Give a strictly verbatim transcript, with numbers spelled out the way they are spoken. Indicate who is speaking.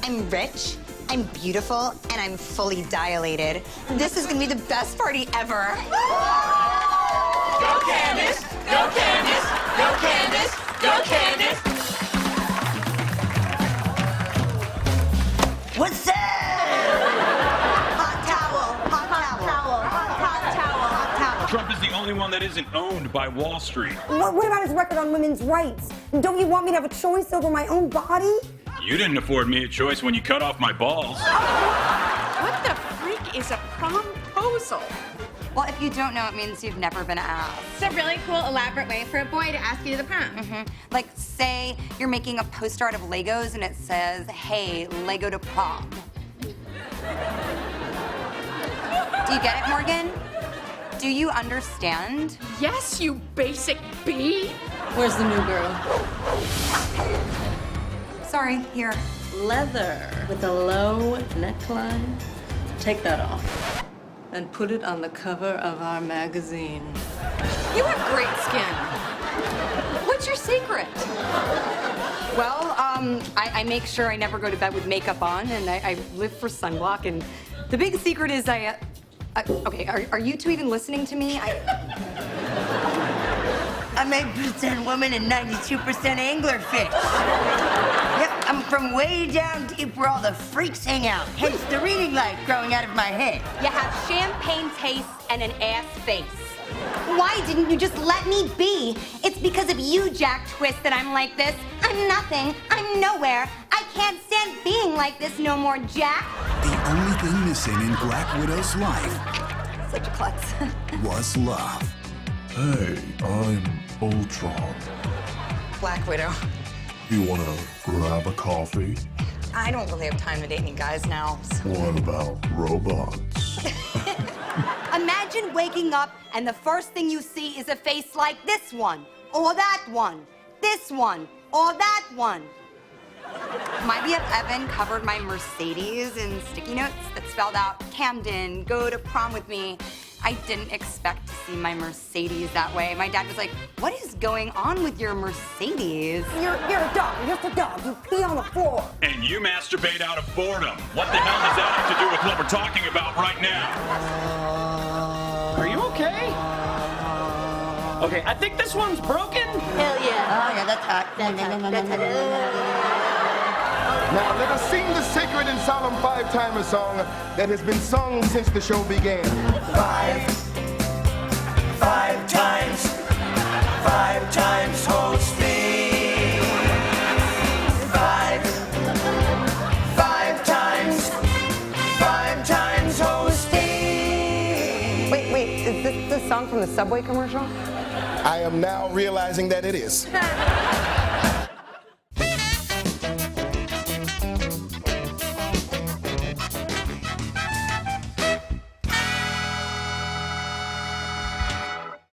Speaker 1: I'm rich, I'm beautiful, and I'm fully dilated. This is gonna be the best party ever.
Speaker 2: Go Candace! Go Candace! Go Candace! Go Candace!
Speaker 1: What's that? Hot towel, hot towel, hot towel, hot towel.
Speaker 3: Trump is the only one that isn't owned by Wall Street.
Speaker 4: What, what about his record on women's rights? Don't you want me to have a choice over my own body?
Speaker 3: You didn't afford me a choice when you cut off my balls.
Speaker 2: What the freak is a promposal?
Speaker 1: Well, if you don't know, it means you've never been asked.
Speaker 5: It's a really cool, elaborate way for a boy to ask you to the prom.
Speaker 1: Mm-hmm. Like, say you're making a poster out of Legos and it says, hey, Lego to prom. Do you get it, Morgan? Do you understand?
Speaker 2: Yes, you basic bee.
Speaker 6: Where's the new girl?
Speaker 1: Sorry, here.
Speaker 6: Leather with a low neckline. Take that off and put it on the cover of our magazine.
Speaker 2: You have great skin. What's your secret?
Speaker 1: Well, um, I, I make sure I never go to bed with makeup on, and I, I live for sunblock, and the big secret is I, uh, I okay, are, are you two even listening to me? I...
Speaker 7: I'm eight percent woman and ninety-two percent anglerfish. Yep, I'm from way down deep where all the freaks hang out. Hence the reading light growing out of my head.
Speaker 1: You have champagne taste and an ass face. Why didn't you just let me be? It's because of you, Jack Twist, that I'm like this. I'm nothing. I'm nowhere. I can't stand being like this no more, Jack.
Speaker 8: The only thing missing in Black Widow's life
Speaker 1: Such a klutz.
Speaker 8: was love.
Speaker 9: Hey, I'm Ultron.
Speaker 1: Black Widow.
Speaker 9: You wanna grab a coffee?
Speaker 1: I don't really have time to date any guys now. So.
Speaker 9: What about robots?
Speaker 1: Imagine waking up and the first thing you see is a face like this one, or that one, this one, or that one. My B F Evan covered my Mercedes in sticky notes that spelled out, Camden, go to prom with me. I didn't expect to see my Mercedes that way. My dad was like, what is going on with your Mercedes?
Speaker 4: You're, you're a dog. You're just a dog. You pee on the floor.
Speaker 3: And you masturbate out of boredom. What the hell does that have to do with what we're talking about right now?
Speaker 10: Are you okay? Okay, I think this one's broken.
Speaker 7: Hell yeah. Oh yeah, that's hot. That's hot. That's hot.
Speaker 11: Now let us sing the sacred and solemn five-timer song that has been sung since the show began.
Speaker 2: Five. Five times. Five times hosting. Five. Five times. Five times hosting.
Speaker 4: Wait, wait, is this the song from the Subway commercial?
Speaker 11: I am now realizing that it is.